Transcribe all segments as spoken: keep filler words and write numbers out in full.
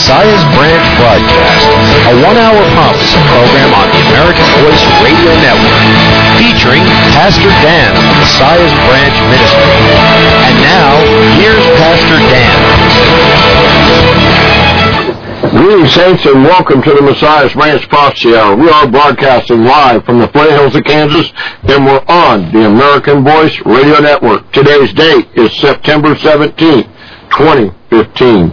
Messiah's Branch broadcast, a one-hour prophecy program on the American Voice Radio Network, featuring Pastor Dan of the Messiah's Branch Ministry. And now, here's Pastor Dan. Greetings, saints, and welcome to the Messiah's Branch Prophecy Hour. We are broadcasting live from the foothills of Kansas, and we're on the American Voice Radio Network. Today's date is September seventeenth, twenty fifteen.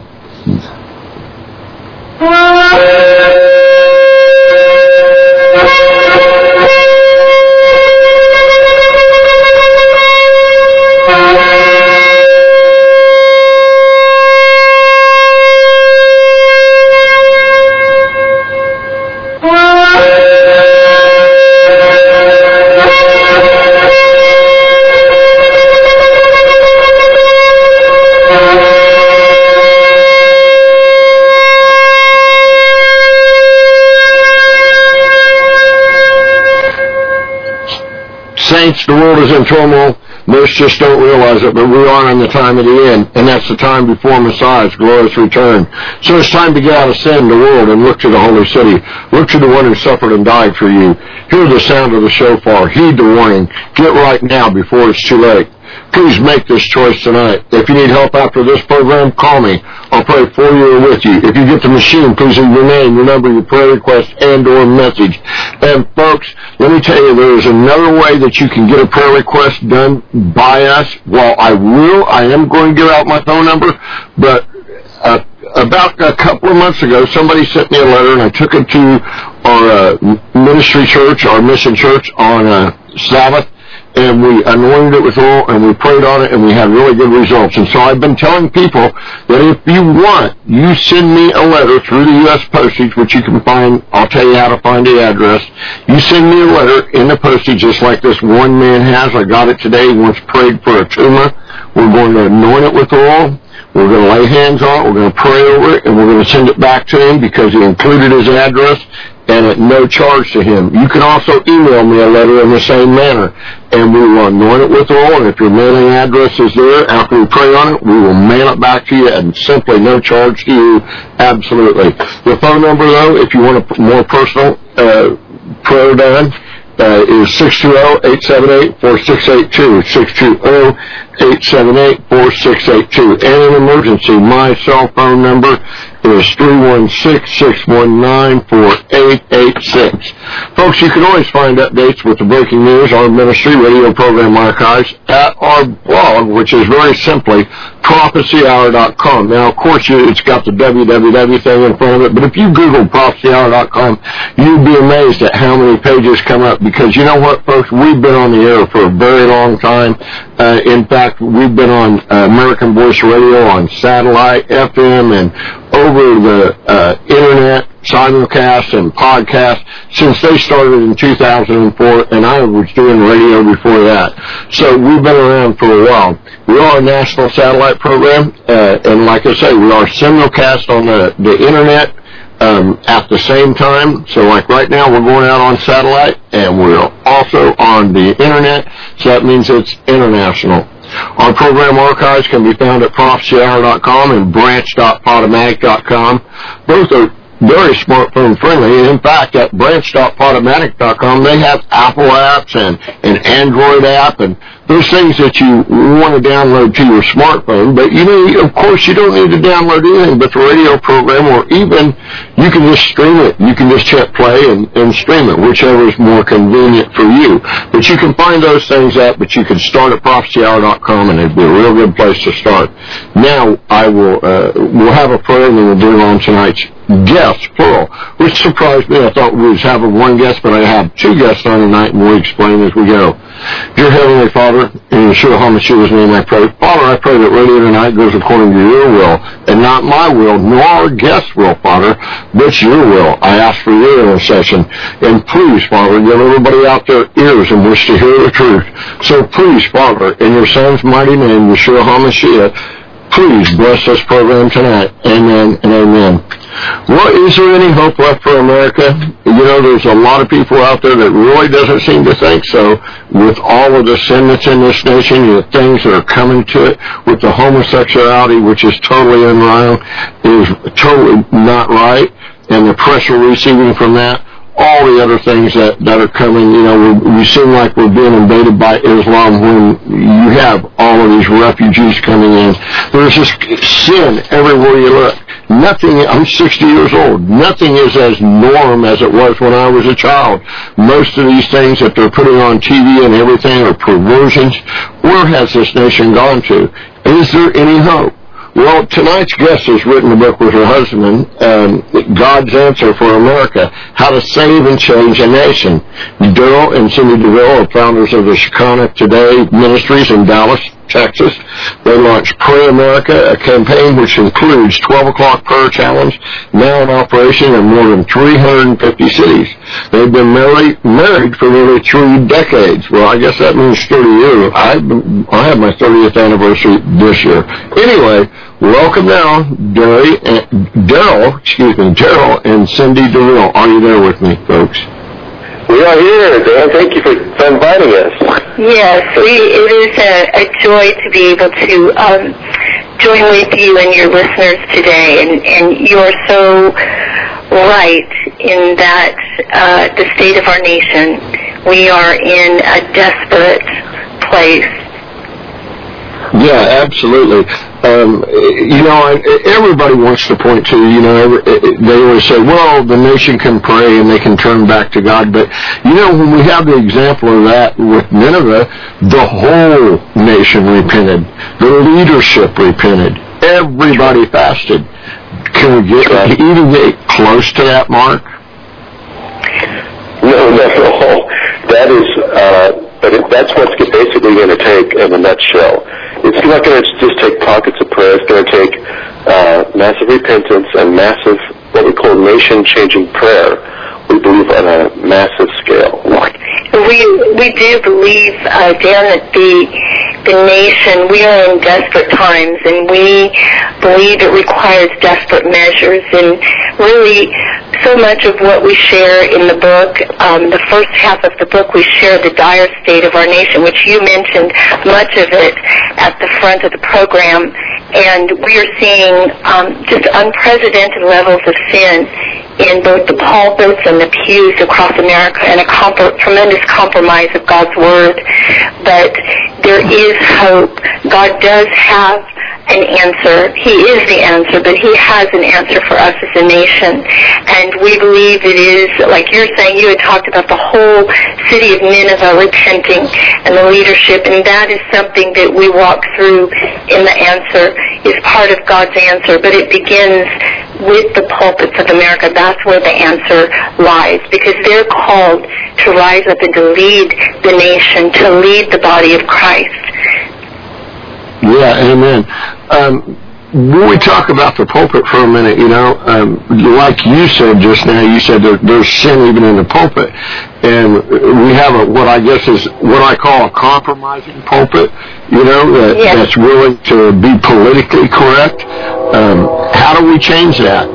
Saints, the world is in turmoil. Most just don't realize it, but we are in the time of the end, and that's the time before Messiah's glorious return. So it's time to get out of sin, the world, and look to the holy city. Look to the one who suffered and died for you. Hear the sound of the shofar. Heed the warning. Get right now before it's too late. Please make this choice tonight. If you need help after this program, call me. I'll pray for you or with you. If you get the machine, please leave your name, your number, your prayer request, and or message. And folks, let me tell you, there is another way that you can get a prayer request done by us. Well, I will. I am going to give out my phone number, but uh, about a couple of months ago, somebody sent me a letter, and I took it to our uh, ministry church, our mission church, on uh, Sabbath. And we anointed it with oil, and we prayed on it, and we had really good results. And so I've been telling people that if you want, you send me a letter through the U S postage, which you can find. I'll tell you how to find the address. You send me a letter in the postage, just like this one man has. I got it today. He once prayed for a tumor. We're going to anoint it with oil. We're going to lay hands on it. We're going to pray over it, and we're going to send it back to him because he included his address, and at no charge to him. You can also email me a letter in the same manner, and we will anoint it with oil, and if your mailing address is there, after we pray on it, we will mail it back to you, and simply no charge to you, absolutely. The phone number, though, if you want a more personal uh, prayer done, uh, is six two zero, eight seven eight, four six eight two, six two zero, eight seven eight, four six eight two. And in emergency, my cell phone number is three one six, six one nine, four eight eight six. Folks, you can always find updates with the breaking news, our ministry, radio program archives, at our blog, which is very simply prophecy hour dot com. Now, of course, it's got the w w w thing in front of it, but if you Google prophecy hour dot com, you'd be amazed at how many pages come up, because you know what, folks? We've been on the air for a very long time. Uh, in fact, we've been on uh, American Voice Radio on satellite, F M, and over the uh, internet, simulcast and podcast since they started in two thousand four, and I was doing radio before that. So we've been around for a while. We are a national satellite program, uh, and like I say, we are simulcast on the, the internet um, at the same time. So like right now, we're going out on satellite, and we're also on the internet, so that means it's international. Our program archives can be found at prophecy hour dot com and branch dot podomatic dot com. Both are very smartphone friendly. In fact, at branch dot podomatic dot com, they have Apple apps and an Android app and those things that you want to download to your smartphone. But, you know, of course, you don't need to download anything but the radio program, or even you can just stream it. You can just hit play and, and stream it, whichever is more convenient for you. But you can find those things out, but you can start at prophecy hour dot com, and it'd be a real good place to start. Now, I will uh, we'll have a prayer, and then we'll bring on tonight's guest, plural, which surprised me. I thought we was having one guest, but I have two guests on tonight, and we'll explain as we go. Dear Heavenly Father, in Yeshua HaMashiach's name I pray. Father, I pray that radio tonight goes according to your will, and not my will, nor our guest's will, Father, but your will. I ask for your intercession, and please, Father, give everybody out there ears and wish to hear the truth. So please, Father, in your Son's mighty name, Yeshua HaMashiach, please bless this program tonight. Amen and amen. Well, is there any hope left for America? You know, there's a lot of people out there that really doesn't seem to think so. With all of the sin that's in this nation, the things that are coming to it, with the homosexuality, which is totally unwrong, is totally not right, and the pressure receiving from that, all the other things that, that are coming, you know, we, we seem like we're being invaded by Islam when you have all of these refugees coming in. There's just sin everywhere you look. Nothing, I'm sixty years old, nothing is as norm as it was when I was a child. Most of these things that they're putting on T V and everything are perversions. Where has this nation gone to? Is there any hope? Well, tonight's guest has written a book with her husband, um, God's Answer for America, How to Save and Change a Nation. Daryl and Cindy DeVille are founders of the Shekinah Today Ministries in Dallas, Texas. They launched Pray America, a campaign which includes twelve o'clock prayer challenge, now in operation in more than three hundred fifty cities. They've been married, married for nearly three decades. Well, I guess that means thirty years. I, I have my thirtieth anniversary this year. Anyway, welcome now, Daryl, excuse me, Daryl and Cindy DeVille. Are you there with me, folks? We are here, Dan. Thank you for inviting us. Yes, we, it is a, a joy to be able to um, join with you and your listeners today. And, and you are so right in that uh, the state of our nation, we are in a desperate place. Yeah, absolutely. Um, you know, everybody wants to point to, you know, they always say, well, the nation can pray and they can turn back to God. But, you know, when we have the example of that with Nineveh, the whole nation repented. The leadership repented. Everybody fasted. Can we get even get close to that mark? No, no, no. That is, uh, but it, that's what's basically going to take in a nutshell. It's not going to just take pockets of prayer. It's going to take uh, massive repentance and massive, what we call nation-changing prayer. We believe on a massive scale. We we do believe, uh, Dan, that the the nation, we are in desperate times, and we believe it requires desperate measures. And really, so much of what we share in the book, um, the first half of the book, we share the dire state of our nation, which you mentioned much of it at the front of the program. And we are seeing um, just unprecedented levels of sin in both the pulpits and the pews across America, and a comp- tremendous compromise of God's Word. But there is hope. God does have an answer. He is the answer, but He has an answer for us as a nation. And we believe it is, like you're saying, you had talked about the whole city of Nineveh repenting and the leadership, and that is something that we walk through in the answer, is part of God's answer. But it begins with the pulpits of America. That's where the answer lies, because they're called to rise up and to lead the nation, to lead the body of Christ. Yeah, amen. Um, when we talk about the pulpit for a minute, you know, um, like you said just now, you said there, there's sin even in the pulpit. And we have a, what I guess is what I call a compromising pulpit, you know, that, yes. that's willing to be politically correct. Um, how do we change that?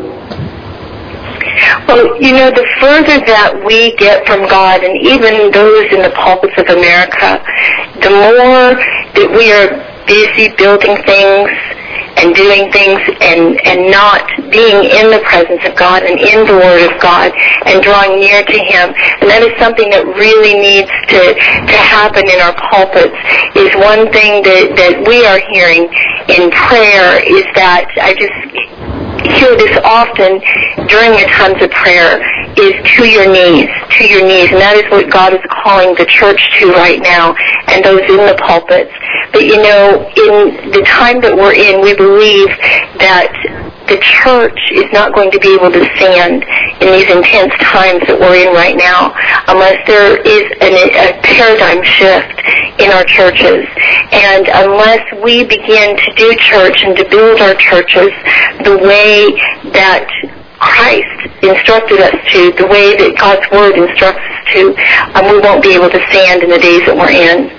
Well, you know, the further that we get from God, and even those in the pulpits of America, the more that we are busy building things and doing things and, and not being in the presence of God and in the Word of God and drawing near to Him. And that is something that really needs to, to happen in our pulpits. Is one thing that, that we are hearing in prayer is that I just hear this often during the times of prayer, is to your knees, to your knees. And that is what God is calling the church to right now, and those in the pulpits. But, you know, in the time that we're in, we believe that the church is not going to be able to stand in these intense times that we're in right now unless there is an, a paradigm shift in our churches. And unless we begin to do church and to build our churches the way that Christ instructed us to, the way that God's Word instructs us to, um, we won't be able to stand in the days that we're in.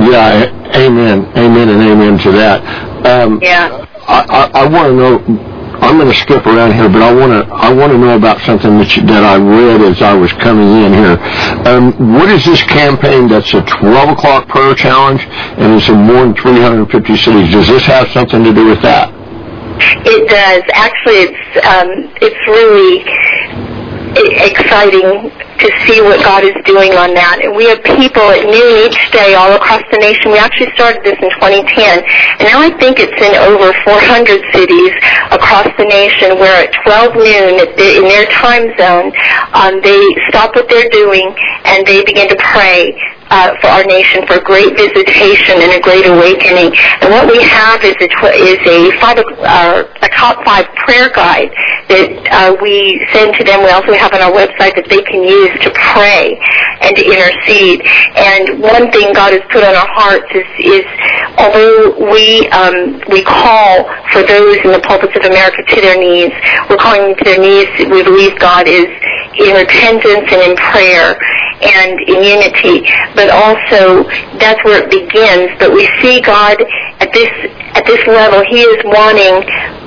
Yeah, amen, amen, and amen to that. Um, yeah. I, I, I want to know, I'm going to skip around here, but I want to I want to know about something that you, that I read as I was coming in here. Um, what is this campaign that's a twelve o'clock prayer challenge and it's in more than three hundred fifty cities? Does this have something to do with that? It does. Actually, it's um, it's really exciting to see what God is doing on that. And we have people at noon each day all across the nation. We actually started this in twenty ten, and now I think it's in over four hundred cities across the nation where at twelve noon in their time zone, um, they stop what they're doing and they begin to pray Uh, for our nation, for great visitation and a great awakening. And what we have is a, tw- is a, five, uh, a top five prayer guide that uh, we send to them. We also have on our website that they can use to pray and to intercede. And one thing God has put on our hearts is, is although we um, we call for those in the pulpits of America to their knees, we're calling them to their knees. We believe God is in repentance and in prayer and in unity, but also that's where it begins. But we see God at this at this level. He is wanting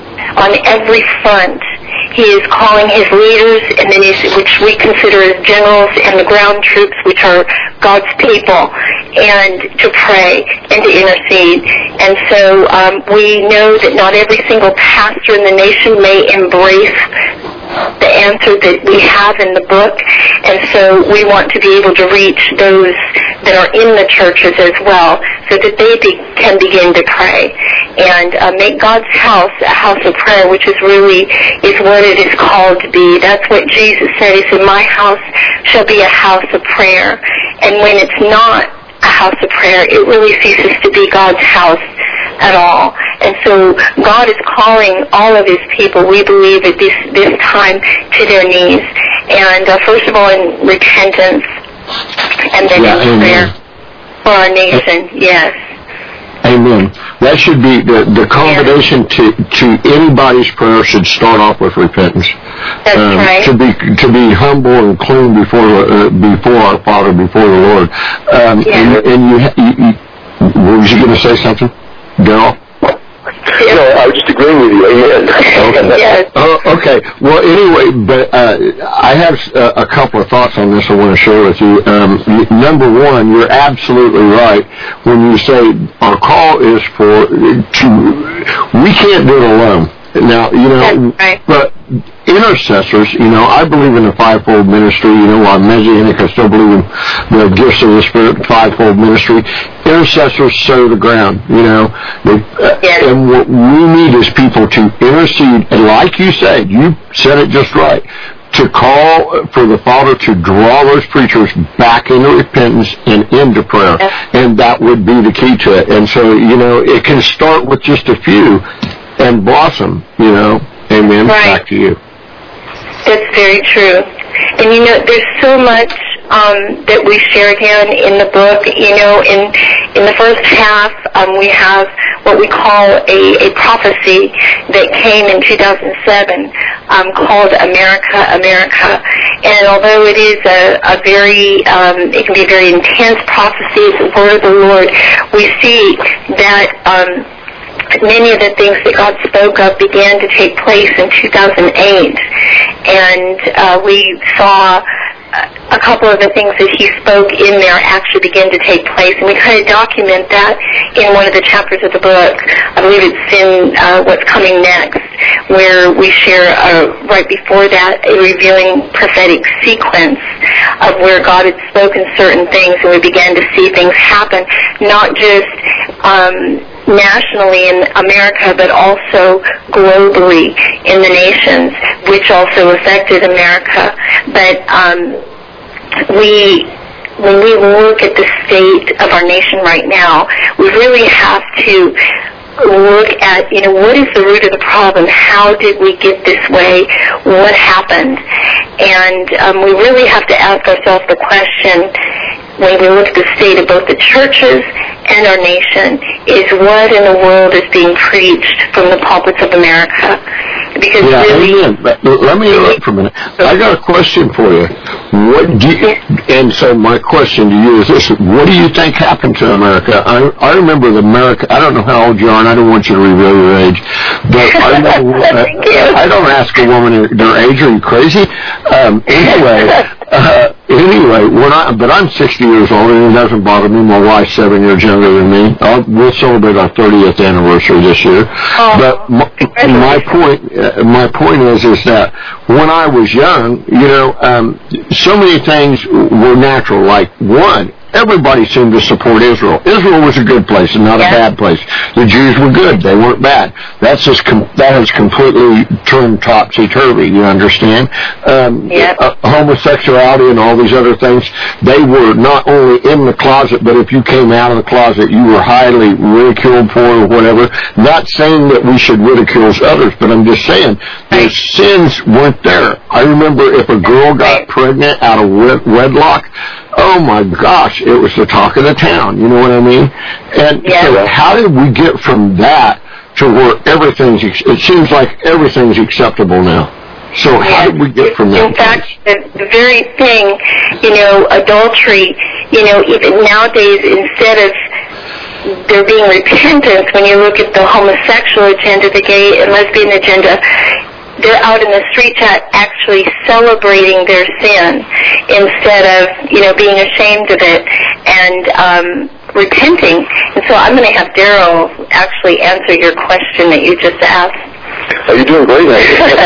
on every front. He is calling his leaders, and then his, which we consider as generals, and the ground troops, which are God's people, and to pray and to intercede. And so um, we know that not every single pastor in the nation may embrace the answer that we have in the book, and so we want to be able to reach those that are in the churches as well, so that they be, can begin to pray and uh, make God's house a house of prayer, which is really is what it is called to be. That's what Jesus said. He said, "My house shall be a house of prayer." And when it's not a house of prayer, it really ceases to be God's house at all. And so God is calling all of his people, we believe, at this, this time to their knees. And uh, first of all, in repentance, and then yeah, in amen. prayer for our nation. Yes. Amen. That should be the, the combination to, to anybody's prayer should start off with repentance. That's um, right. To be to be humble and clean before uh, before our Father, before the Lord. Um, yeah. And, and you, you, you, was you going to say something, Daryl? No, I was just agreeing with you. Amen. Okay. Yes. Oh, okay. Well, anyway, but uh, I have uh, a couple of thoughts on this I want to share with you. Um, number one, you're absolutely right when you say our call is for to. We can't do it alone. Now, you know, right. But intercessors, you know, I believe in the fivefold ministry. You know, I'm Messianic. I still believe in the gifts of the Spirit, the fivefold ministry. Intercessors sow the ground, you know. They, uh, yes. And what we need is people to intercede. And like you said, you said it just right, to call for the Father to draw those preachers back into repentance and into prayer. Yes. And that would be the key to it. And so, you know, it can start with just a few and blossom, you know. Amen. Right. Back to you. That's very true. And, you know, there's so much um, that we share again in the book. You know, in in the first half, um, we have what we call a, a prophecy that came in two thousand seven um, called America, America. And although it is a, a very, um, it can be a very intense prophecy, it's the word of the Lord, we see that um, many of the things that God spoke of began to take place in two thousand eight. And uh, we saw a couple of the things that he spoke in there actually begin to take place. And we kind of document that in one of the chapters of the book. I believe it's in uh, What's Coming Next, where we share, uh, right before that, a revealing prophetic sequence of where God had spoken certain things, and we began to see things happen, not just um, nationally in America, but also globally in the nations, which also affected America. But um, we, when we look at the state of our nation right now, we really have to look at, you know, what is the root of the problem? How did we get this way? What happened? And um, we really have to ask ourselves the question, when we look at the state of both the churches and our nation, is what in the world is being preached from the pulpits of America? Because yeah, really, amen. But let me interrupt for a minute. I got a question for you. What do you, and so my question to you is this: what do you think happened to America? I, I remember the America. I don't know how old you are, and I don't want you to reveal your age. But I remember. Thank you. I don't ask a woman their age. Are you crazy? Um, anyway, uh, anyway, when I but I'm sixty years old, and it doesn't bother me. My wife's seven years younger than me. I'll, we'll celebrate our thirtieth anniversary this year. Oh, but my, my point, uh, my point is, is that when I was young, you know, um, so many things were natural. Like one, everybody seemed to support Israel. Israel was a good place and not yeah. a bad place. The Jews were good; they weren't bad. That's just com- that has completely turned topsy turvy. You understand? Um, yeah. uh, homosexuality and all these other things. They were not only in the closet, but if you came out of the closet, you were highly ridiculed for or whatever. Not saying that we should ridicule others, but I'm just saying their sins weren't there. I remember if a girl got pregnant out of wed- wedlock. Oh my gosh, it was the talk of the town, you know what I mean? And yeah. so how did we get from that to where everything's, it seems like everything's acceptable now. So how yeah. did we get from that? In fact, the, the very thing, you know, adultery, you know, even nowadays, instead of there being repentance, when you look at the homosexual agenda, the gay and lesbian agenda, they're out in the streets actually celebrating their sin instead of, you know, being ashamed of it and um, repenting. And so I'm going to have Daryl actually answer your question that you just asked. Oh, you're doing great.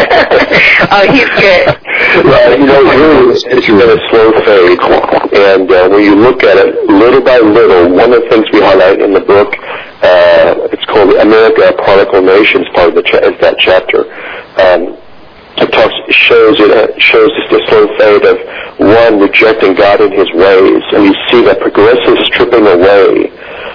Oh, he's good. Well, you know, really, it's been a slow fade. And uh, when you look at it little by little, one of the things we highlight in the book, uh, it's called America, a Prodigal Nation, is part of the cha- is that chapter. Um, it talks, shows it uh, shows just the slow fade of one rejecting God and His ways, and you see that progressive stripping away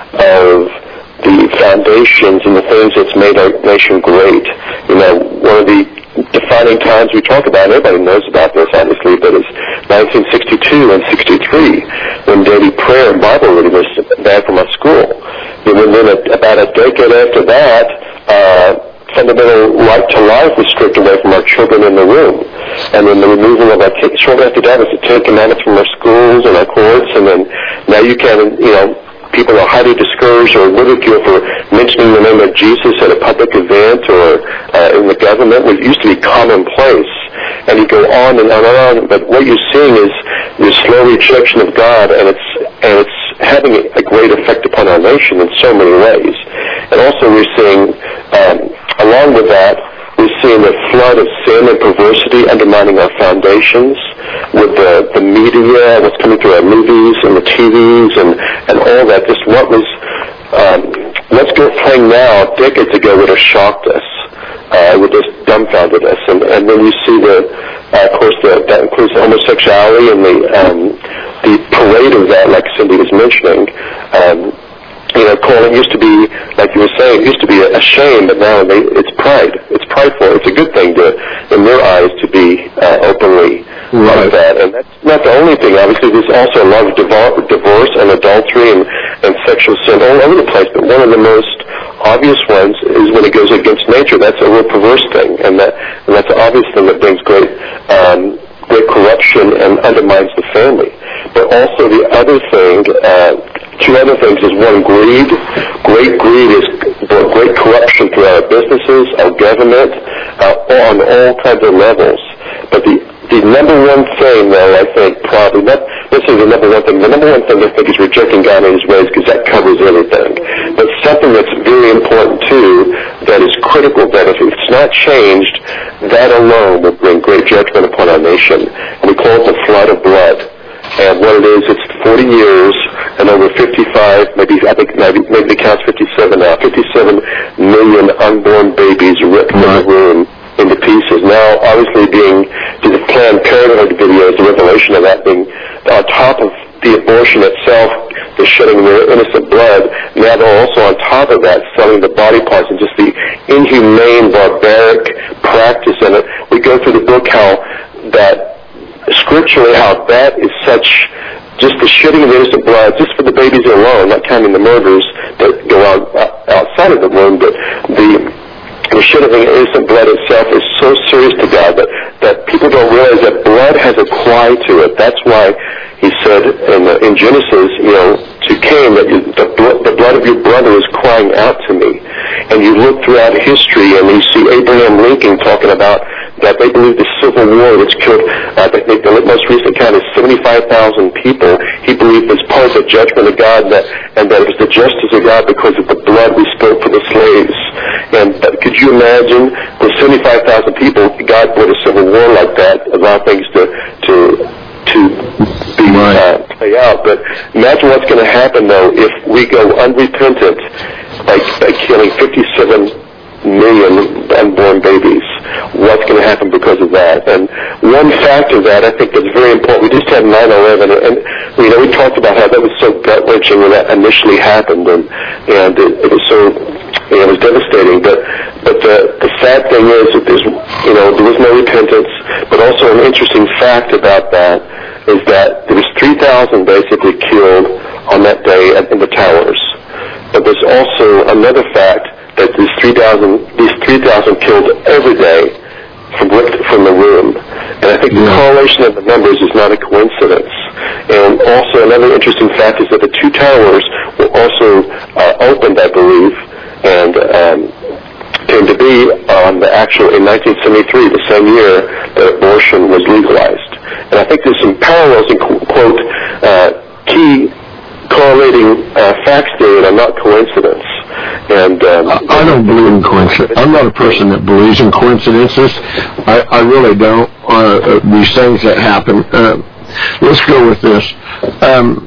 of the foundations and the things that's made our nation great. You know, one of the defining times we talk about, everybody knows about this obviously, but it's nineteen sixty-two and sixty-three when daily prayer and Bible reading was banned from our school. And then about a decade after that, uh, fundamental right to life was stripped away from our children in the room. And then the removal of our kids, shortly after that was the Ten Commandments from our schools and our courts, and then now you can, you know, people are highly discouraged or ridiculed for mentioning the name of Jesus at a public event or uh, in the government, which used to be commonplace. And you go on and on and on, but what you're seeing is this slow rejection of God, and it's and it's having a great effect upon our nation in so many ways. And also we're seeing, um, along with that, we're seeing a flood of sin and perversity undermining our foundations with the, the media, what's coming through our movies and the T Vs and, and all that. Just what was, um, what's playing now decades ago would have shocked us. Uh, would just dumbfounded us. And, and then you see the, uh, of course, the, that includes homosexuality and the, um, the parade of that, like Cindy was mentioning. Um, You know, calling used to be, like you were saying, it used to be a shame, but now they, it's pride. It's prideful. It's a good thing to, in their eyes, to be uh, openly right. like that. And that's not the only thing. Obviously, there's also a lot of divor- divorce and adultery and, and sexual sin all over the place. But one of the most obvious ones is when it goes against nature. That's a real perverse thing, and that and that's an obvious thing that brings great um, great corruption and undermines the family. But also the other thing. Uh, Two other things is one, greed. Great greed is great corruption through our businesses, our government, uh, on all kinds of levels. But the the number one thing, though, I think probably not necessarily the number one thing. The number one thing I think is rejecting God and His ways, because that covers everything. But something that's very important too, that is critical, that if it's not changed, that alone will bring great judgment upon our nation. And we call it the flood of blood. And what it is, it's forty years and over fifty-five, maybe I think maybe, maybe the count's fifty-seven now, fifty-seven million unborn babies ripped from the womb into pieces. Now, obviously being the Planned Parenthood videos, the revelation of that being on top of the abortion itself, the shedding of their innocent blood, now they're also on top of that selling the body parts and just the inhumane, barbaric practice in it. We go through the book how that scripturally how that is such, just the shedding of innocent blood, just for the babies alone, not counting the murders that go on uh, outside of the womb, but the the shedding of innocent blood itself is so serious to God that, that people don't realize that blood has a cry to it. That's why he said in, uh, in Genesis, you know, to Cain, that you, the, bl- the blood of your brother is crying out to me. And you look throughout history and you see Abraham Lincoln talking about that they believe the Civil War, which killed, uh, the, the most recent count is seventy-five thousand people, he believed was part of the judgment of God, that, and that it was the justice of God because of the blood we spilled for the slaves. And uh, could you imagine with seventy-five thousand people, God brought a civil war like that, allow things to to to be uh, play out. But imagine what's going to happen though if we go unrepentant by, by killing fifty-seven million unborn babies. What's going to happen because of that? And one fact of that I think that's very important. We just had nine eleven, and you know we talked about how that was so gut wrenching when that initially happened, and and it, it was so you know, it was devastating. But but the the sad thing is that there's you know there was no repentance. But also an interesting fact about that is that there was three thousand basically killed on that day in the towers. But there's also another fact that these three thousand these three thousand killed every day from from the room. And I think the yeah. correlation of the numbers is not a coincidence. And also another interesting fact is that the two towers were also uh, opened, I believe, and um, came to be on the actual in nineteen seventy-three, the same year that abortion was legalized. And I think there's some parallels in quote uh, key correlating uh, facts there that are not coincidence. And um, I, I don't believe in coincidence. I'm not a person that believes in coincidences. I, I really don't. Uh, uh, these things that happen. Uh, let's go with this. Um,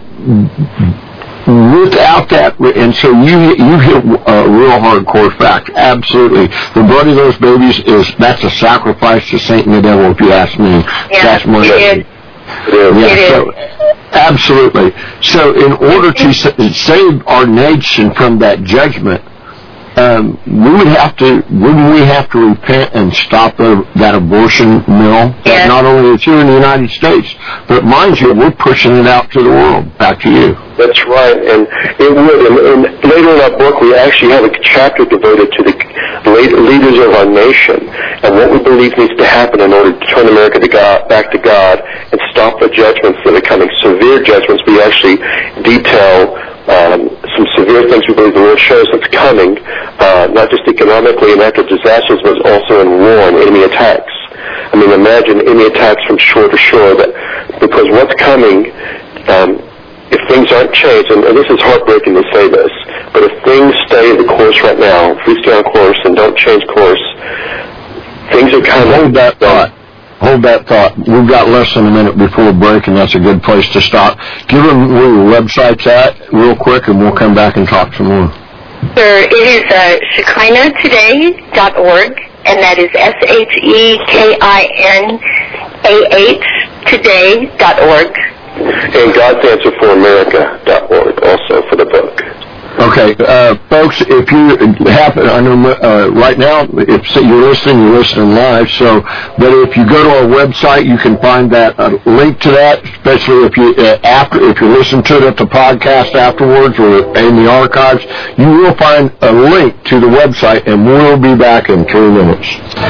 without that, and so you you hit a real hardcore fact. Absolutely, the blood of those babies is that's a sacrifice to Satan and the devil. If you ask me, yeah, that's more. It Yeah, it so, absolutely. So in order to save our nation from that judgment, um, we would have to, wouldn't we have to repent and stop the, that abortion mill? Yes. Not only is here in the United States, but mind you, we're pushing it out to the world. Back to you. That's right, and it would. And, and later in our book, we actually have a chapter devoted to the leaders of our nation and what we believe needs to happen in order to turn America to God, back to God and stop the judgments that are coming, severe judgments. We actually detail um, some severe things we believe the Lord shows that's coming, uh, not just economically and natural disasters, but also in war and enemy attacks. I mean, imagine enemy attacks from shore to shore, that, because what's coming, um, if things aren't changed, and, and this is heartbreaking to say this, but if things stay the course right now, if we stay on course and don't change course, things are kind of... Hold that thought. Hold that thought. We've got less than a minute before break, and that's a good place to stop. Give them where your website's at real quick, and we'll come back and talk some more. Sure. It is uh, Shekinah Today dot org, and that is S H E K I N A H today dot org. And God's Answer for America dot org also for the book. Okay, uh, folks, if you happen, I know uh, right now, if you're listening, you're listening live, so, but if you go to our website, you can find that uh, link to that, especially if you, uh, after, if you listen to it at the podcast afterwards or in the archives, you will find a link to the website, and we'll be back in three minutes.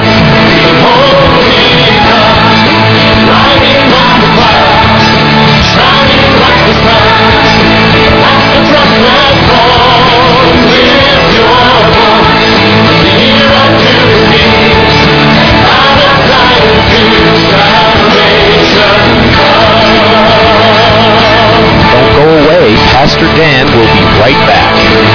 Don't go away. Pastor Dan will be right back.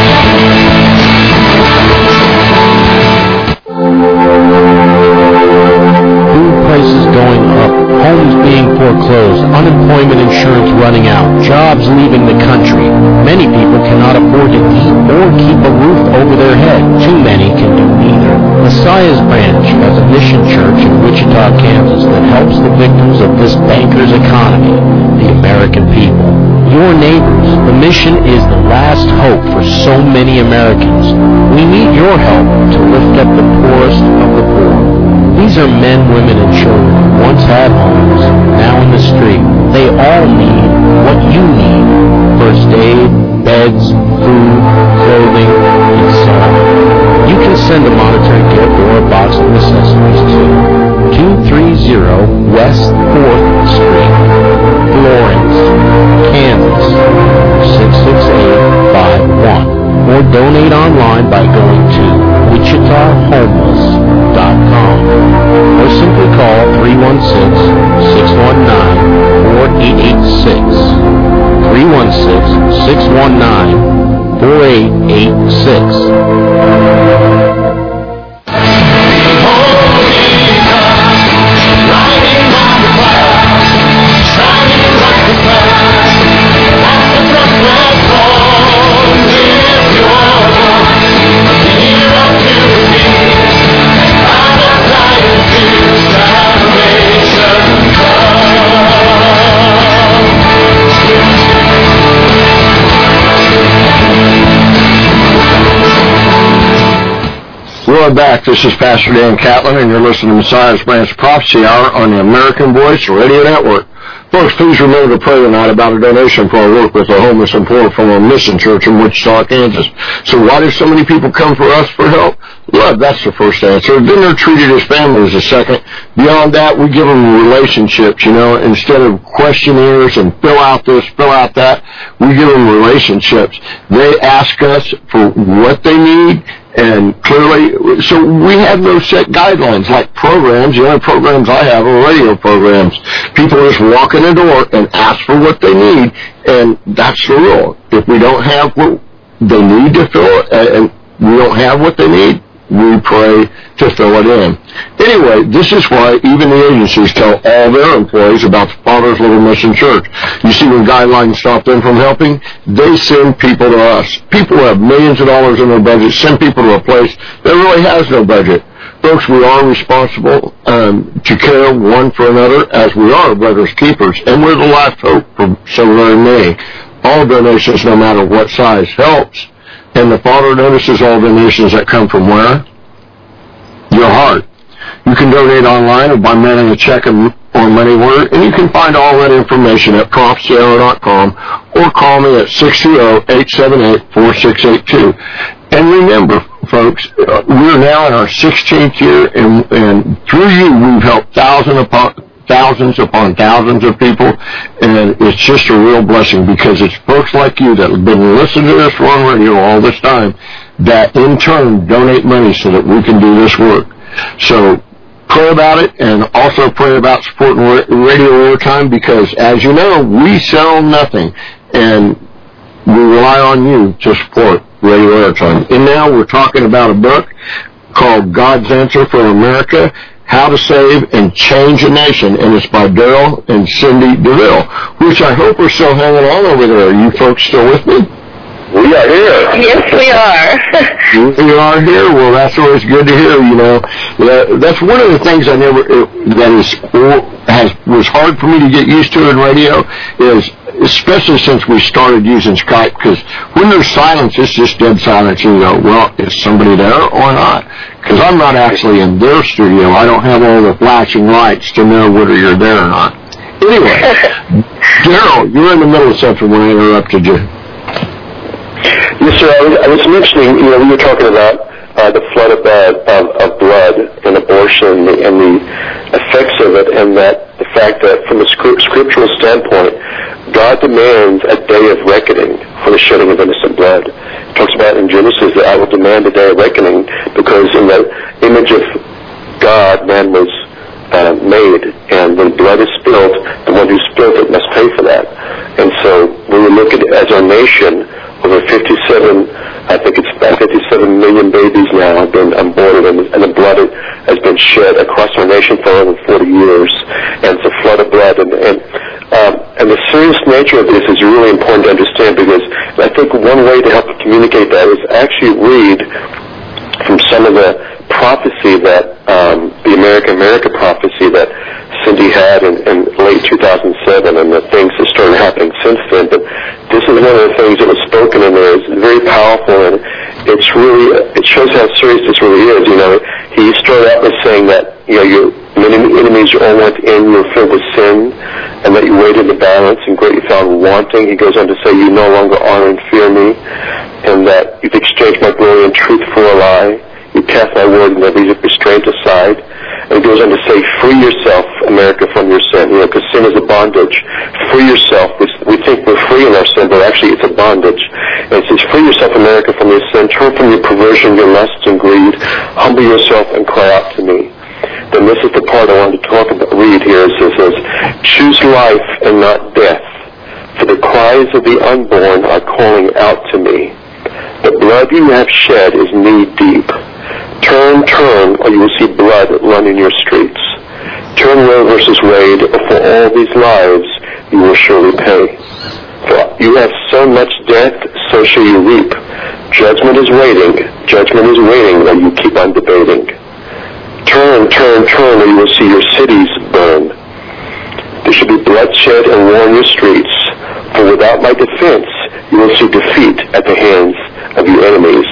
Food prices going up, homes being foreclosed, unemployment insurance running out, jobs leaving the country. Many people cannot afford to eat or keep a roof over their head. Too many can do neither. Messiah's Branch has a mission church in Wichita, Kansas that helps the victims of this banker's economy, the American people. Your neighbors. The mission is the last hope for so many Americans. We need your help to lift up the poorest of the poor. These are men, women, and children who once had homes, now in the street. They all need what you need. First aid, beds, food, clothing, and so on. You can send a monetary gift or a box of necessities to two thirty West fourth Street, Florence, Kansas, six six eight five one. Or donate online by going to wichita homeless dot com. Or simply call three one six, six one nine, four eight eight six. three one six, six one nine, four eight eight six. We're back. This is Pastor Dan Catlin, and you're listening to Messiah's Branch Prophecy Hour on the American Voice Radio Network. Folks, please remember to pray tonight about a donation for our work with the homeless and poor from our mission church in Wichita, Kansas. So why do so many people come for us for help? Love, that's the first answer. Then they're treated as family is the second. Beyond that, we give them relationships, you know, instead of questionnaires and fill out this, fill out that, we give them relationships. They ask us for what they need, and clearly, so we have no set guidelines like programs. The only programs I have are radio programs. People just walk in the door and ask for what they need, and that's the rule. If we don't have what they need to fill it, and we don't have what they need, we pray to fill it in. Anyway, this is why even the agencies tell all their employees about the Father's Little Mission Church. You see, when guidelines stop them from helping, they send people to us. People who have millions of dollars in their budget send people to a place that really has no budget. Folks, we are responsible um, to care one for another as we are brothers keepers, and we're the last hope for so very many. All donations, no matter what size, helps. And the Father notices all donations that come from where? Your heart. You can donate online or by mailing a check or money order, and you can find all that information at prophecy hour dot com or call me at six two zero, eight seven eight, four six eight two. And remember, folks, uh, we're now in our sixteenth year, and, and through you we've helped thousands upon thousands upon thousands of people, and it's just a real blessing because it's folks like you that have been listening to this on radio all this time that in turn donate money so that we can do this work. So pray about it, and also pray about supporting radio airtime because, as you know, we sell nothing, and we rely on you to support radio airtime. And now we're talking about a book called God's Answer for America, How to Save and Change a Nation, and it's by Daryl and Cindy DeVille, which I hope are still hanging on over there. Are you folks still with me? We are here. Yes, we are. We are here. Well, that's always good to hear, you know. That's one of the things I never, that is, has, was hard for me to get used to in radio, is especially since we started using Skype, because when there's silence, it's just dead silence. You go, well, is somebody there or not? Because I'm not actually in their studio. I don't have all the flashing lights to know whether you're there or not. Anyway, Daryl, you're in the middle of something when I interrupted you. Yes, sir. I was, I was mentioning, you know, we were talking about uh, the flood of, uh, of, of blood and abortion and the, and the effects of it, and that the fact that from a script, scriptural standpoint, God demands a day of reckoning for the shedding of innocent blood. It talks about in Genesis that I will demand a day of reckoning because in the image of God, man was uh, made, and when blood is spilled, the one who spilled it must pay for that. And so when we look at it as our nation, over fifty-seven, I think it's about fifty-seven million babies now have been aborted, and, and the blood has been shed across our nation for over forty years, and it's a flood of blood. And and, um, and the serious nature of this is really important to understand, because I think one way to help communicate that is actually read from some of the prophecy that um, the America America prophecy that Cindy had in, in late two thousand seven, and the things that started happening since then. But this is one of the things that was spoken in there. It's very powerful, and it's really, it shows how serious this really is. You know, he started out with saying that, you know, your many enemies are all within, you're filled with sin, and that you weighed in the balance and greatly found wanting. He goes on to say, you no longer honor and fear me, and that you've exchanged my glory and truth for a lie. You cast my word and every restraint aside. And it goes on to say, free yourself, America, from your sin. You know, because sin is a bondage. Free yourself. We, we think we're free in our sin, but actually it's a bondage. And it says, free yourself, America, from your sin. Turn from your perversion, your lusts and greed. Humble yourself and cry out to me. Then this is the part I wanted to talk about, read here. It says, choose life and not death. For the cries of the unborn are calling out to me. The blood you have shed is knee-deep. Turn, turn, or you will see blood run in your streets. Turn Roe versus Wade, or for all these lives you will surely pay. For you have sown much death, so shall you reap. Judgment is waiting, judgment is waiting, while you keep on debating. Turn, turn, turn, or you will see your cities burn. There shall be bloodshed and war in your streets, for without my defense you will see defeat at the hands of your enemies.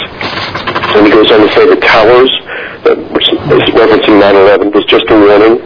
And he goes on to say the towers, uh, which is referencing nine eleven, was just a warning.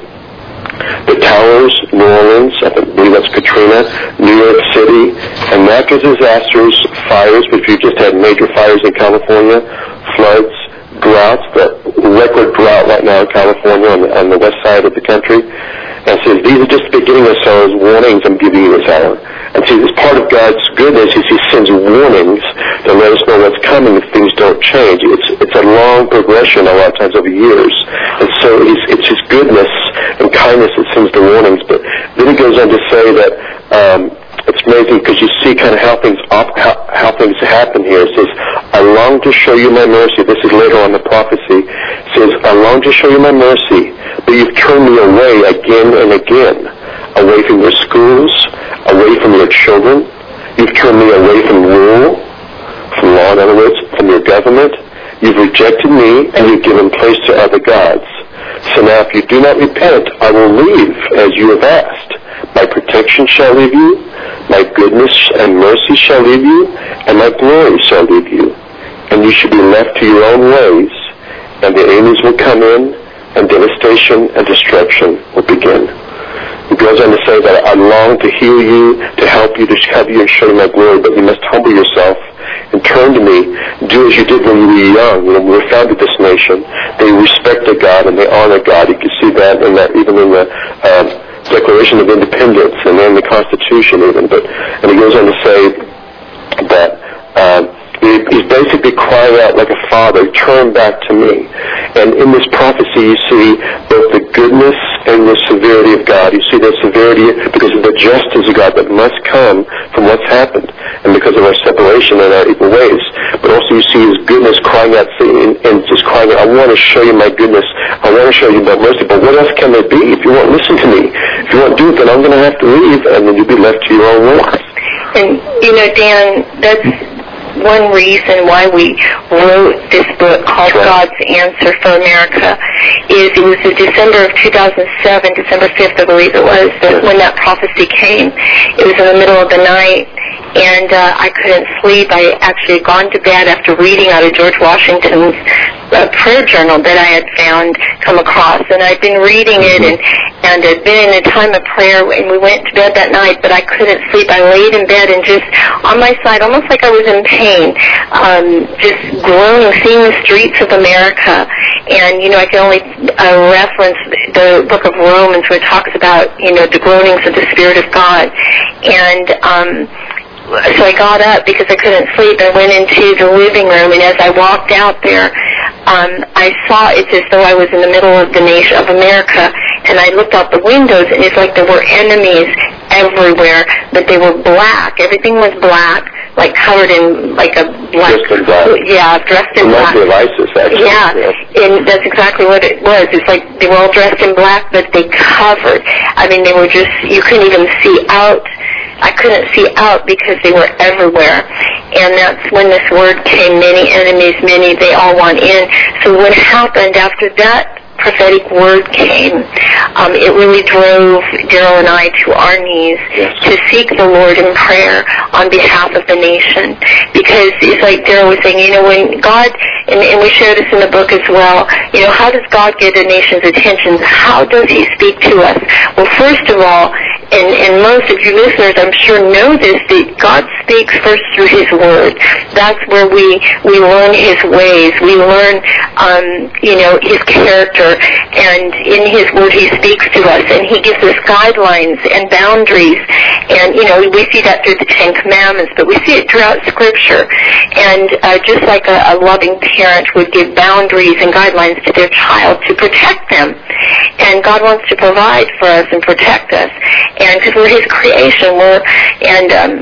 The towers, New Orleans, I believe that's Katrina, New York City, and natural disasters, fires, which we've just had major fires in California, floods, droughts, the record drought right now in California on the, on the west side of the country. And says, these are just the beginning of sorrow's warnings I'm giving you this hour. And see, this part of God's goodness is he sends warnings to let us know what's coming if things don't change. It's it's a long progression a lot of times over years. And so he's, it's his goodness and kindness that sends the warnings. But then he goes on to say that um, it's amazing because you see kind of how things op- how, how things happen here. It says, I long to show you my mercy. This is later on the prophecy. It says, I long to show you my mercy, but you've turned me away again and again, away from your schools, away from your children. You've turned me away from rule, from law, in other words, from your government. You've rejected me, and you've given place to other gods. So now if you do not repent, I will leave as you have asked. My protection shall leave you, my goodness and mercy shall leave you, and my glory shall leave you. And you shall be left to your own ways, and the enemies will come in, and devastation and destruction will begin. He goes on to say that I long to heal you, to help you, to help you and show you my glory, but you must humble yourself and turn to me. Do as you did when you were young. When we founded this nation, they respected God and they honored God. You can see that in that, even in the uh, Declaration of Independence and then the Constitution even. But and he goes on to say that uh, he, he's basically crying out like a father, turn back to me. And in this prophecy you see both the goodness and the severity of God. You see the severity because of the justice of God that must come from what's happened and because of our separation and our evil ways. But also you see his goodness crying out and, and just crying out, I want to show you my goodness. I want to show you my mercy. But what else can there be? If you won't listen to me, if you won't do it, then I'm going to have to leave and then you'll be left to your own way. And, you know, Dan, that's one reason why we wrote this book called right. God's Answer for America is it was in December of two thousand seven, December fifth, I believe it was, that yes. when that prophecy came. It was in the middle of the night, and uh, I couldn't sleep. I actually had gone to bed after reading out of George Washington's uh, prayer journal that I had found, come across, and I'd been reading it, and, and had been in a time of prayer, and we went to bed that night, but I couldn't sleep. I laid in bed and just on my side, almost like I was in pain, um, just groaning, seeing the streets of America. And, you know, I can only uh, reference the book of Romans where it talks about, you know, the groanings of the Spirit of God. And um, so I got up because I couldn't sleep and went into the living room. And as I walked out there, um, I saw it's as though I was in the middle of the nation of America. And I looked out the windows, and it's like there were enemies everywhere, but they were black. Everything was black, like covered in like a black. Dressed in black. Yeah, dressed in black. Like ISIS, actually. Yeah, yeah, and that's exactly what it was. It's like they were all dressed in black, but they covered. I mean, they were just, you couldn't even see out. I couldn't see out because they were everywhere. And that's when this word came, many enemies, many, they all want in. So what happened after that prophetic word came, um, it really drove Daryl and I to our knees yes. to seek the Lord in prayer on behalf of the nation. Because it's like Daryl was saying, you know, when God, and, and we share this in the book as well, you know, how does God get a nation's attention? How does he speak to us? Well, first of all, and, and most of you listeners, I'm sure, know this, that God speaks first through His Word. That's where we, we learn His ways. We learn, um, you know, His character. And in His Word, He speaks to us, and He gives us guidelines and boundaries. And, you know, we see that through the Ten Commandments, but we see it throughout Scripture. And uh, just like a, a loving parent would give boundaries and guidelines to their child to protect them. And God wants to provide for us and protect us. And because we're His creation, we're, and um,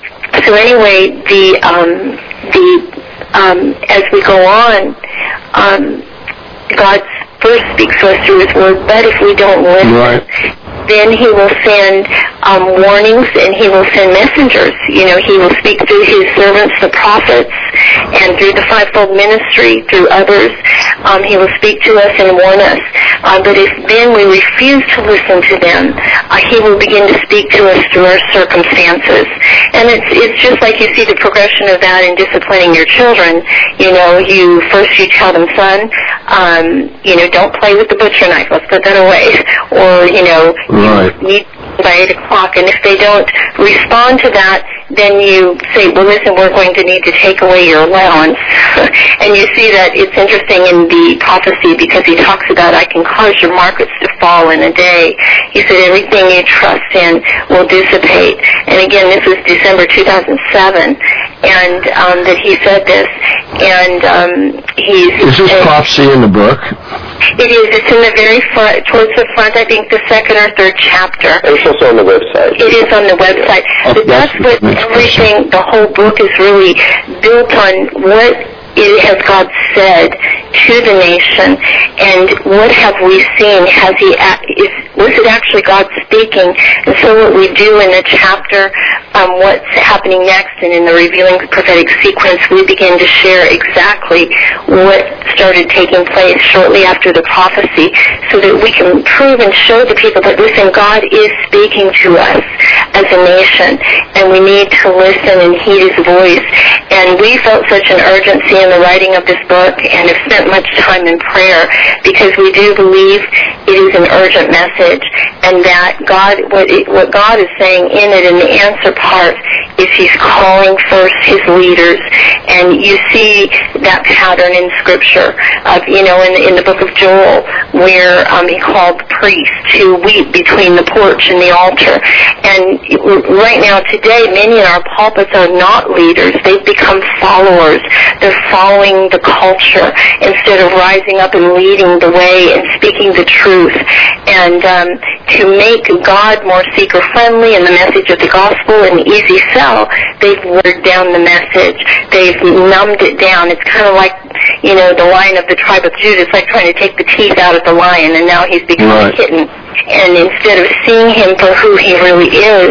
so anyway, the, um, the, um, as we go on, um, God first speaks to us through His Word, but if we don't listen, right. then He will send um, warnings, and He will send messengers. You know, He will speak through His servants, the prophets, and through the fivefold ministry, through others. Um, he will speak to us and warn us. Uh, but if then we refuse to listen to them, uh, He will begin to speak to us through our circumstances. And it's it's just like you see the progression of that in disciplining your children. You know, you first you tell them, son, um, you know, don't play with the butcher knife. Let's put that away. Or, you know, right. you need by eight o'clock. And if they don't respond to that, then you say, well, listen, we're going to need to take away your allowance. And you see that it's interesting in the prophecy because he talks about, I can cause your markets to fall in a day. He said, everything you trust in will dissipate. And again, this was December two thousand seven, and um, that he said this. And um, he's... Is this uh, prophecy in the book? It is. It's in the very front, towards the front, I think the second or third chapter. It's also on the website. It is on the website. Oh, but that's, that's what everything, the whole book is really built on. What it has God said to the nation, and what have we seen? Has He, is, was it actually God speaking? And so what we do in the chapter, um, what's happening next, and in the revealing prophetic sequence, we begin to share exactly what started taking place shortly after the prophecy, so that we can prove and show the people that, listen, God is speaking to us as a nation, and we need to listen and heed His voice. And we felt such an urgency in the writing of this book, and have spent much time in prayer, because we do believe it is an urgent message, and that God, what, it, what God is saying in it, in the answer part, is He's calling first His leaders. And you see that pattern in Scripture, of, you know, in, in the book of Joel, where um, He called the priests to weep between the porch and the altar. And right now, today, many in our pulpits are not leaders. They've become followers. They're following the culture instead of rising up and leading the way and speaking the truth. And um, to make God more seeker-friendly and the message of the gospel an easy sell, they've watered down the message. They've numbed it down. It's kind of like, you know, the Lion of the tribe of Judah. It's like trying to take the teeth out of the lion, and now he's become right. a kitten. And instead of seeing Him for who He really is,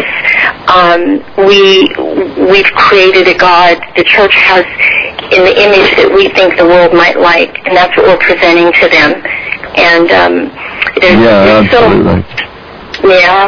um, we, we've created a God the church has in the image that we think the world might like, and that's what we're presenting to them. And um, there's, yeah, there's absolutely. So, yeah.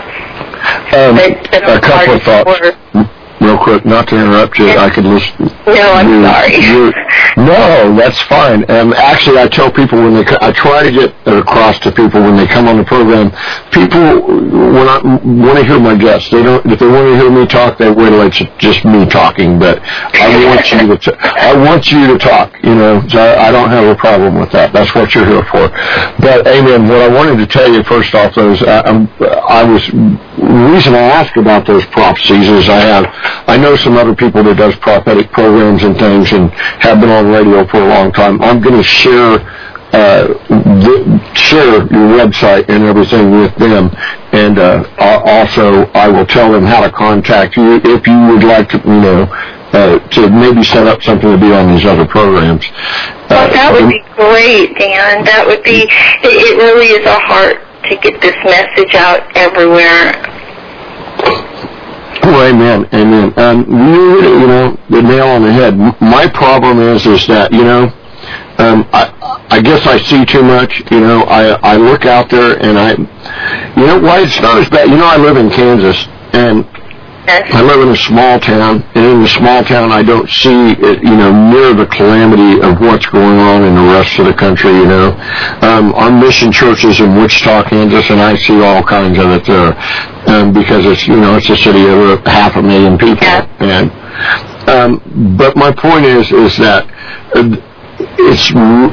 Um, but, a couple of thoughts. Were, real quick, not to interrupt you, I could listen. No, I'm you, sorry. You, no, that's fine. Um, actually, I tell people when they, I try to get it across to people when they come on the program. People, when I want to hear my guests, they don't. If they want to hear me talk, they wait till it's just me talking. But I want you to, t- I want you to talk. You know, so I, I don't have a problem with that. That's what you're here for. But amen. What I wanted to tell you first off, those I, I'm, I was. The reason I ask about those prophecies is I have, I know some other people that does prophetic programs and things and have been on radio for a long time. I'm going to share, uh, the, share your website and everything with them, and uh, also I will tell them how to contact you if you would like to, you know, uh, to maybe set up something to be on these other programs. Well, that would be great, Dan. That would be, it, it really is a heart to get this message out everywhere. Oh, amen, amen. Um, you, you know, the nail on the head. My problem is, is that, you know, um, I, I guess I see too much. You know, I, I look out there and I, you know, why it's not as bad. You know, I live in Kansas, and I live in a small town, and in the small town I don't see it, you know, near the calamity of what's going on in the rest of the country, you know. Um, our mission church is in Wichita, Kansas, and I see all kinds of it there. um, because it's, you know, it's a city of half a million people. Yeah. And um, but my point is, is that it's,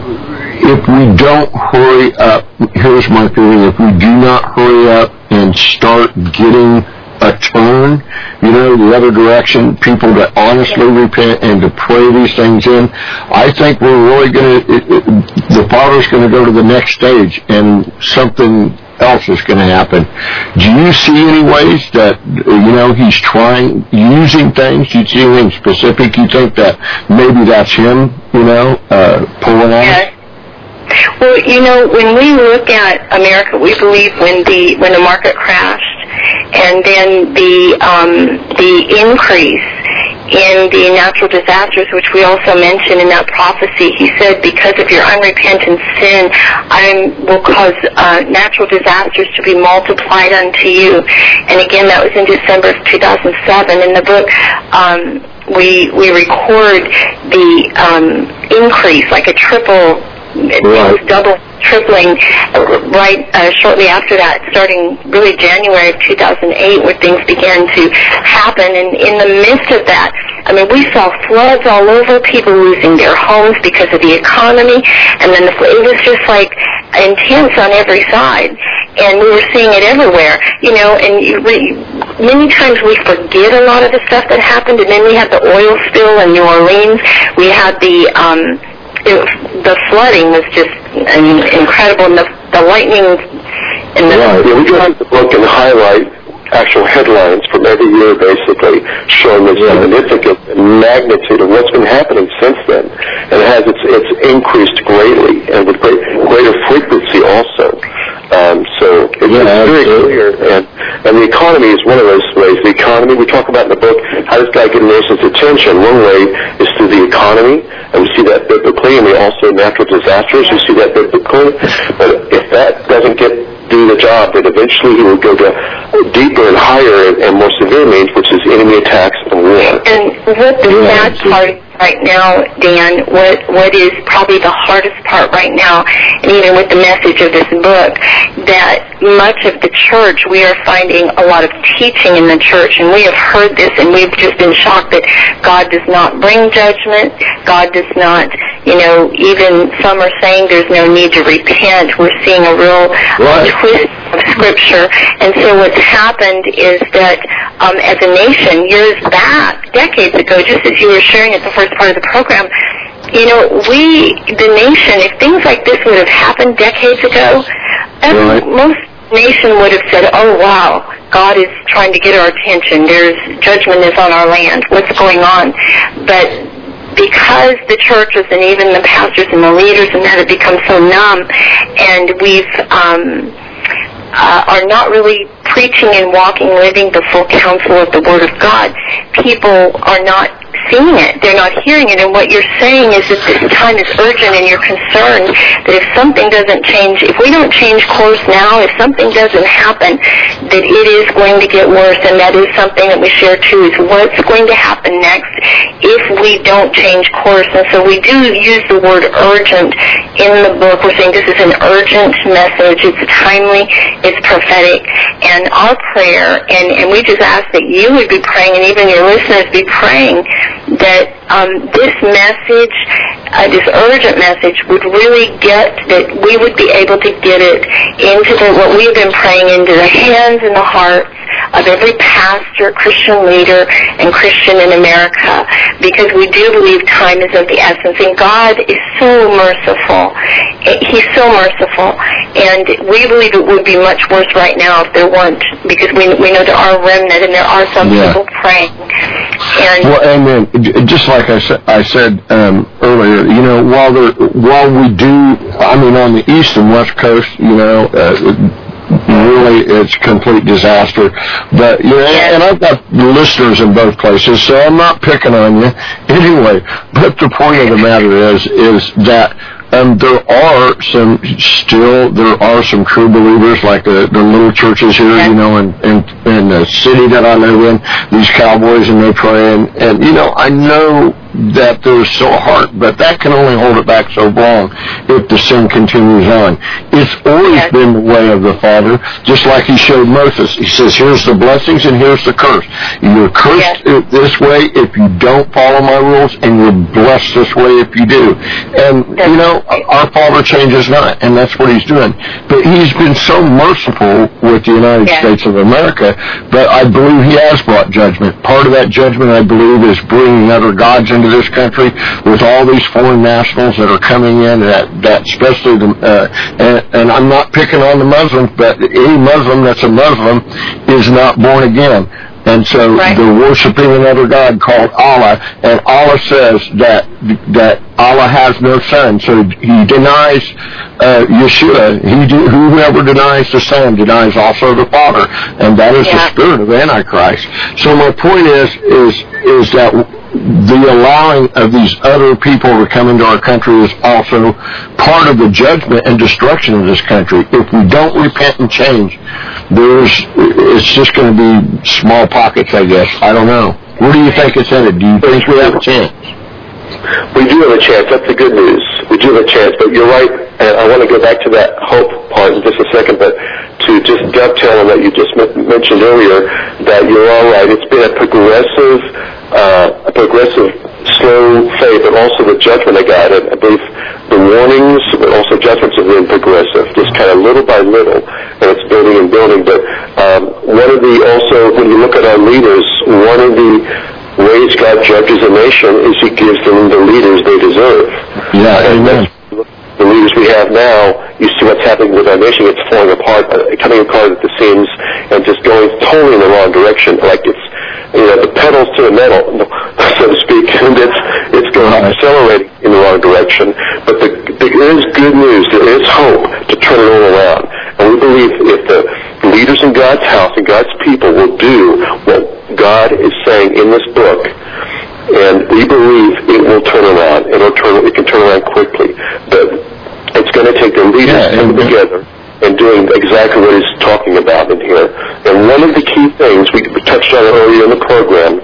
if we don't hurry up, here's my feeling, if we do not hurry up and start getting a turn, you know, the other direction, people to honestly repent and to pray these things in, I think we're really going to, the Father's going to go to the next stage and something else is going to happen. Do you see any ways that, you know, he's trying, using things? Do you see anything specific? You think that maybe that's him, you know, uh, pulling on yeah. Well, you know, when we look at America, we believe when the when the market crashed, and then the um, the increase in the natural disasters, which we also mentioned in that prophecy, he said, because of your unrepentant sin, I will cause uh, natural disasters to be multiplied unto you. And again, that was in December of two thousand seven. In the book, um, we we record the um, increase, like a triple. It was double, tripling right uh, shortly after that, starting really January of two thousand eight, where things began to happen. And in the midst of that, I mean, we saw floods all over, people losing their homes because of the economy, and then the, it was just like intense on every side. And we were seeing it everywhere, you know, and you, we, many times we forget a lot of the stuff that happened, and then we had the oil spill in New Orleans. We had the... Um, It, the flooding was just I mean, incredible, and the, the lightning and the... Right. Yeah, we tried to look and highlight actual headlines from every year, basically, showing the yeah. significance and magnitude of what's been happening since then. And it has it's, it's increased greatly, and with great, greater frequency also. Um, so it's, yeah, it's very clear. And, and the economy is one of those ways. The economy, we talk about in the book, how does God get a nation's attention? One way is through the economy, and we see that biblically, and we also natural disasters, we see that biblically. But if that doesn't get do the job, then eventually he will go to deeper and higher and, and more severe means, which is enemy attacks and war. And what the sad part is right now, Dan, what what is probably the hardest part right now, and even with the message of this book, that much of the church, we are finding a lot of teaching in the church, and we have heard this, and we've just been shocked that God does not bring judgment. God does not, you know, even some are saying there's no need to repent. We're seeing a real right. twist of Scripture. And so what's happened is that um, as a nation, years back, decades ago, just as you were sharing at the first part of the program, you know, we, the nation, if things like this would have happened decades ago, right. most nation would have said, oh, wow, God is trying to get our attention. There's judgment is on our land. What's going on? But because the churches and even the pastors and the leaders and that have become so numb, and we've um, uh, are not really preaching and walking, living the full counsel of the Word of God, people are not seeing it. They're not hearing it. And what you're saying is that this time is urgent, and you're concerned that if something doesn't change, if we don't change course now, if something doesn't happen, that it is going to get worse. And that is something that we share too, is what's going to happen next if we don't change course. And so we do use the word urgent in the book. We're saying this is an urgent message. It's timely. It's prophetic. And our prayer, and, and we just ask that you would be praying, and even your listeners be praying, that um, this message, uh, this urgent message, would really get, that we would be able to get it into the, what we've been praying, into the hands and the hearts of every pastor, Christian leader, and Christian in America, because we do believe time is of the essence, and God is so merciful. He's so merciful, and we believe it would be much worse right now if there weren't, because we we know there are remnant, and there are some yeah. people praying. And well, and then, just like I said, I said um, earlier, you know, while there, while we do, I mean, on the east and west coast, you know, uh, really it's complete disaster. But, you know, and, and I've got listeners in both places, so I'm not picking on you anyway. But the point of the matter is, is that Um, there are some, still, there are some true believers, like the, the little churches here, you know, in, in, in the city that I live in, these cowboys, and they pray, and, and, you know, I know that there's still a heart, but that can only hold it back so long if the sin continues on. It's always yes. been the way of the Father, just like he showed Moses. He says, here's the blessings and here's the curse. You're cursed yes. this way if you don't follow my rules, and you're blessed this way if you do. And, yes. you know, our Father changes not, and that's what he's doing. But he's been so merciful with the United yes. States of America, but I believe he has brought judgment. Part of that judgment, I believe, is bringing other gods into this country with all these foreign nationals that are coming in, that, that especially the, uh, and, and I'm not picking on the Muslims, but any Muslim that's a Muslim is not born again. And so right. they're worshiping another God called Allah, and Allah says that that Allah has no son. So he denies uh, Yeshua. He do, whoever denies the Son denies also the Father, and that is yeah. the spirit of Antichrist. So my point is is is that the allowing of these other people to come into our country is also part of the judgment and destruction of this country. If we don't repent and change, there's it's just going to be small pockets, I guess. I don't know. Where do you think it's headed? Do you think we have a chance? We do have a chance. That's the good news. We do have a chance. But you're right, and I want to go back to that hope part in just a second, but to just dovetail on what you just m- mentioned earlier, that you're all right. It's been a progressive, uh, a progressive, slow faith, but also the judgment of God. I believe the warnings, but also judgments have been progressive, just kind of little by little, and it's building and building. But um, one of the, also, when you look at our leaders, one of the ways God judges a nation is he gives them the leaders they deserve. Yeah, and amen. The leaders we have now, you see what's happening with our nation. It's falling apart, uh, coming apart at the seams, and just going totally in the wrong direction. Like it's, you know, the pedals to the metal, so to speak, and it's it's going accelerating in the wrong direction. But the, there is good news. There is hope to turn it all around. And we believe if the leaders in God's house and God's people will do what God is saying in this book, and we believe it will turn around. It'll turn. It can turn around quickly, but it's going to take the leaders yeah, coming together and doing exactly what he's talking about in here. And one of the key things we touched on earlier in the program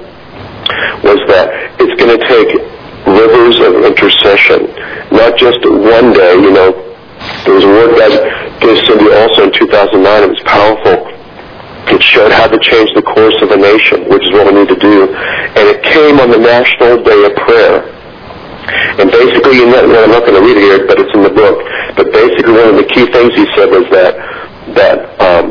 was that it's going to take rivers of intercession, not just one day. You know, there was a word God gave Cindy also in two thousand nine. It was powerful. It showed how to change the course of a nation, which is what we need to do. And it came on the National Day of Prayer. And basically, you know, I'm not going to read it here, but it's in the book. But basically, one of the key things he said was that that um,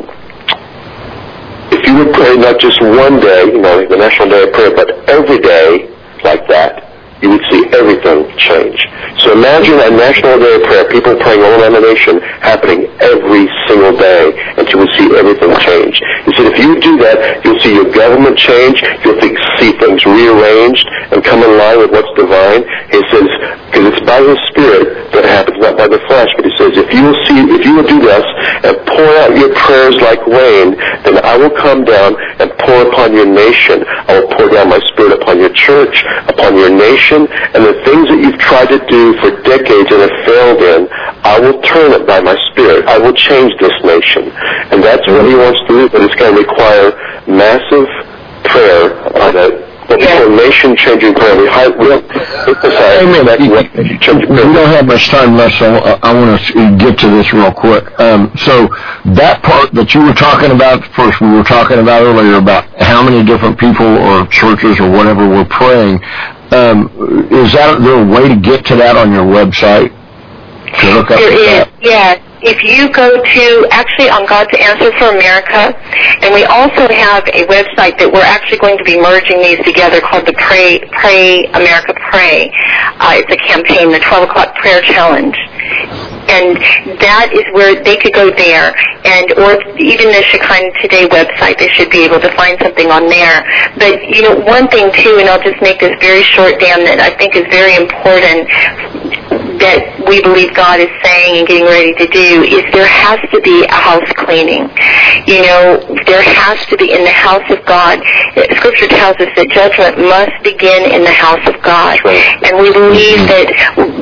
if you would pray not just one day, you know, the National Day of Prayer, but every day like that, you would see everything change. So imagine a National Day of Prayer, people praying all around the nation, happening every single day, and you would see everything change. He said if you do that, you'll see your government change, you'll see things rearranged and come in line with what's divine. He says, because it's by his Spirit that it happens, not by the flesh, but he says, if you will see, if you will do this and pour out your prayers like rain, then I will come down and pour upon your nation. I will pour down my Spirit upon your church, upon your nation, and the things that you've tried to do for decades and have failed in, I will turn it by my Spirit. I will change this nation. And that's what he wants to do, but it's going to require massive prayer on a But yeah. for nation-changing prayer, we high, we emphasize Amen. that we, nation-changing prayer. We don't have much time left, so I, I want to get to this real quick. Um, so that part that you were talking about first, we were talking about earlier about how many different people or churches or whatever were praying. Um, is that there a way to get to that on your website? To look up there is, that? yeah. If you go to, actually on God's Answer for America, and we also have a website that we're actually going to be merging these together called the Pray, Pray America Pray. Uh, it's a campaign, the twelve o'clock prayer challenge. And that is where they could go there, and or even the Shekinah Today website, they should be able to find something on there. But, you know, one thing, too, and I'll just make this very short, Dan, that I think is very important that we believe God is saying and getting ready to do is there has to be a house cleaning. You know, there has to be in the house of God. Scripture tells us that judgment must begin in the house of God. And we believe that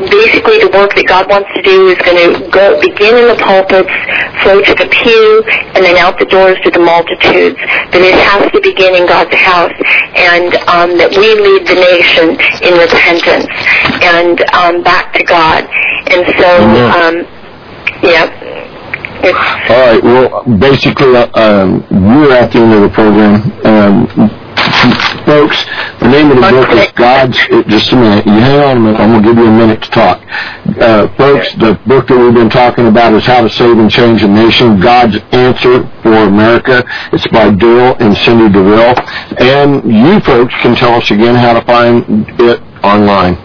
basically the work that God wants to do is going to go begin in the pulpits, flow to the pew, and then out the doors to the multitudes. But it has to begin in God's house, and um, that we lead the nation in repentance and um, back to God. And so, um, yeah. It's All right. Well, basically, uh, um, we're at the end of the program. Um, folks, the name of the book is God's... Just a minute. You hang on a minute. I'm going to give you a minute to talk. Uh, folks, the book that we've been talking about is How to Save and Change a Nation, God's Answer for America. It's by Dale and Cindy DeVille. And you folks can tell us again how to find it online.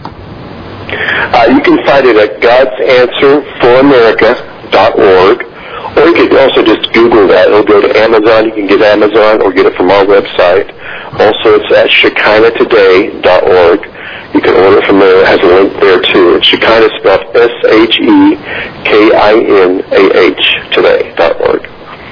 Uh, you can find it at gods answer for america dot org. Or you could also just Google that. It'll go to Amazon. You can get Amazon or get it from our website. Also, it's at shekinah today dot org. You can order it from there. It has a link there, too. It's Shekinah, spelled S H E K I N A H, today dot org.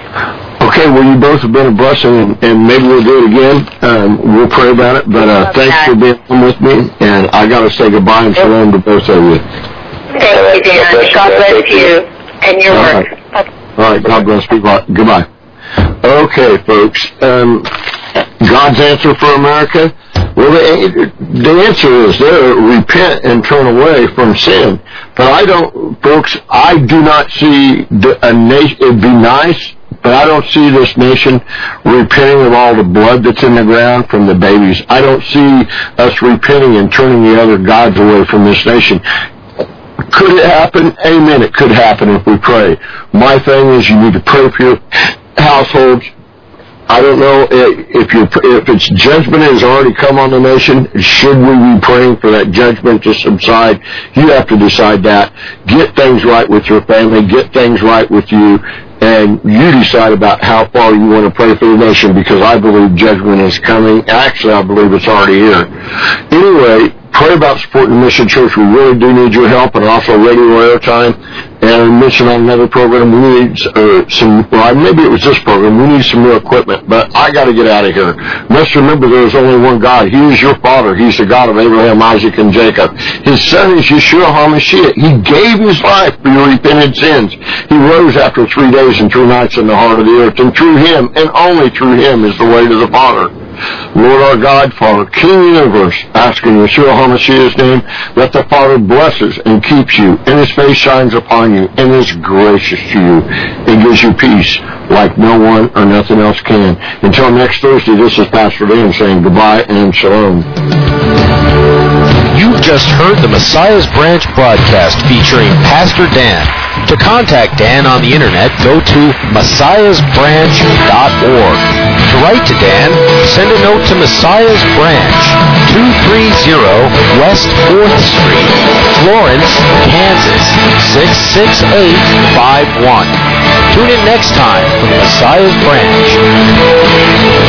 Okay, well, you both have been a blessing, and, and maybe we'll do it again. Um, we'll pray about it, but uh, thanks for being on with me, and I got to say goodbye and shalom to both of you. Thank you, Dan. God bless you and your work. All right, God bless you. Goodbye. Okay, folks. Um, God's answer for America? Well, the, the answer is there, repent and turn away from sin. But I don't, folks, I do not see the, a nation, it'd be nice, but I don't see this nation repenting of all the blood that's in the ground from the babies. I don't see us repenting and turning the other gods away from this nation. Could it happen? Amen. It could happen if we pray. My thing is you need to pray for your households. I don't know if you if it's judgment has already come on the nation. Should we be praying for that judgment to subside? You have to decide that. Get things right with your family. Get things right with you. And you decide about how far you want to pray for the nation, because I believe judgment is coming. Actually, I believe it's already here. Anyway, pray about supporting the Mission Church. We really do need your help, and also radio airtime. And I mentioned on another program, we need uh, some, well, maybe it was this program, we need some new equipment, but I got to get out of here. Let's remember there is only one God. He is your Father. He's the God of Abraham, Isaac, and Jacob. His Son is Yeshua HaMashiach. He gave His life for your repented sins. He rose after three days and three nights in the heart of the earth, and through Him, and only through Him, is the way to the Father. Lord our God, Father, King of the universe, ask in Yeshua HaMashiach's name that the Father blesses and keeps you, and His face shines upon you, and is gracious to you, and gives you peace like no one or nothing else can. Until next Thursday, this is Pastor Dan saying goodbye and shalom. You've just heard the Messiah's Branch broadcast featuring Pastor Dan. To contact Dan on the internet, go to messiahs branch dot org. To write to Dan, send a note to Messiah's Branch, two thirty West fourth Street, Florence, Kansas, six six eight five one. Tune in next time for Messiah's Branch.